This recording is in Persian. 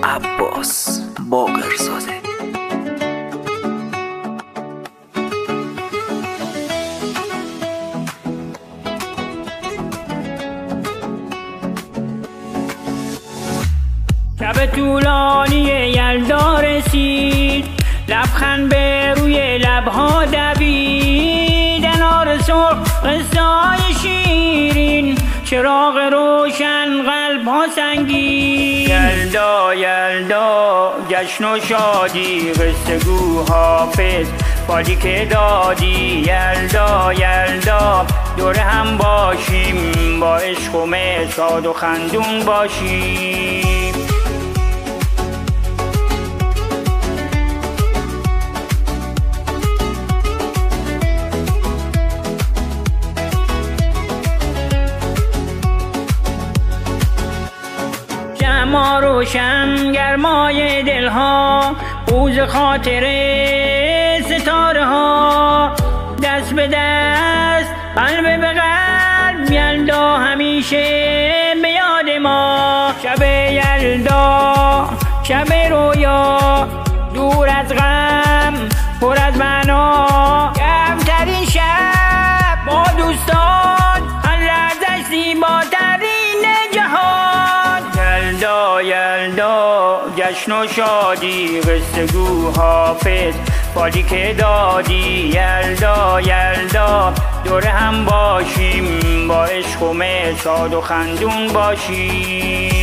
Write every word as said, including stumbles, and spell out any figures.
عباس باقرزاده. شب طولانی یلدا رسید، لبخند به روی لبها دوید، انار سرخ قصه‌های شیرین، چراغ روشن قلب‌ها سنگین. یلدا یلدا جشن و شادی، قصه گو حافظ فالی که دادی. یلدا یلدا دور هم باشیم، با عشق و مه شاد و خندون باشیم. شمع روشن گرمای دلها، روز خاطره ستاره ها، دست به دست قلب به قلب، یلدا همیشه به یاد ما. شب یلدا شب رویا، دور از غم پر از معنا، کمترین شب با دوستان، هر لحظه‌اش زیباترین جهان. یلدا یلدا جشن و شادی، قصه گو حافظ فالی که دادی. یلدا یلدا دور هم باشیم، با عشق و مه شاد و خندون باشیم.